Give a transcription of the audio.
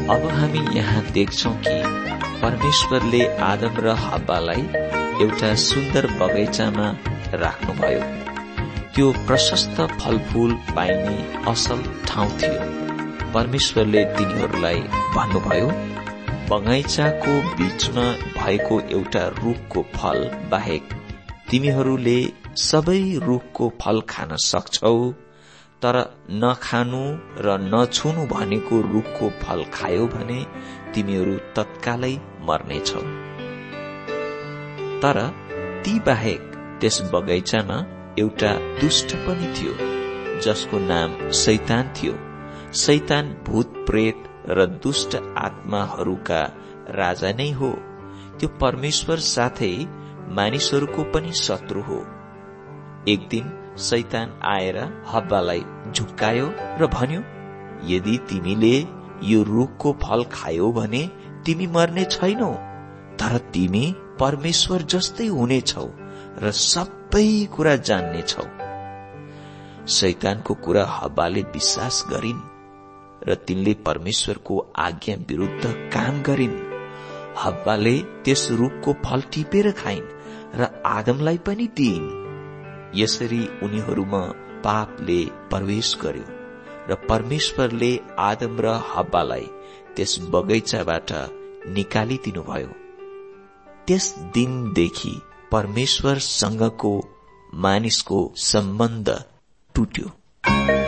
अब हामी यहाँ देख्छौं कि परमेश्वरले आदम र हव्वालाई एउटा सुन्दर बगैँचामा राख्नुभयो। त्यो प्रशस्त फलफूल पाइने असल ठाउँ थियो। परमेश्वरले तिनीहरूलाई भन्नुभयो, बगैँचाको बीचमा भएको एउटा रुखको फल बाहेक तिमीहरूले सबै रुखको फल खान सक्छौ, तर नखानु र नछुनु भनेको रुखको फल खायो भने तिमीहरू तत्कालै मर्नेछौ। तर ती बाहेक त्यस बगैँचामा एउटा दुष्ट पनि थियो, जसको नाम शैतान थियो। शैतान भूत प्रेत र दुष्ट आत्माहरूका राजा नै हो। त्यो परमेश्वर साथै मानिसहरूको पनि शत्रु हो। एक दिन शैतान आएर हव्वालाई झुक्कायो र भन्यो, यदि तिमीले यो रुखको फल खायौ भने तिमी मर्ने छैनौ, तर तिमी परमेश्वर जस्तै हुनेछौ र सबै कुरा जान्नेछौ। शैतानको कुरा हव्वाले विश्वास गरिन् र तिनले परमेश्वरको आज्ञा विरुद्ध काम गरिन्। हव्वाले त्यस रुखको फल टिपेर खाइन् र आदमलाई पनि दिइन्। यसरी उनीहरूमा पापले प्रवेश गर्यो र परमेश्वरले आदम र हव्वालाई त्यस बगैँचाबाट निकालिदिनुभयो। त्यस दिनदेखि परमेश्वरसँगको मानिसको सम्बन्ध टुट्यो।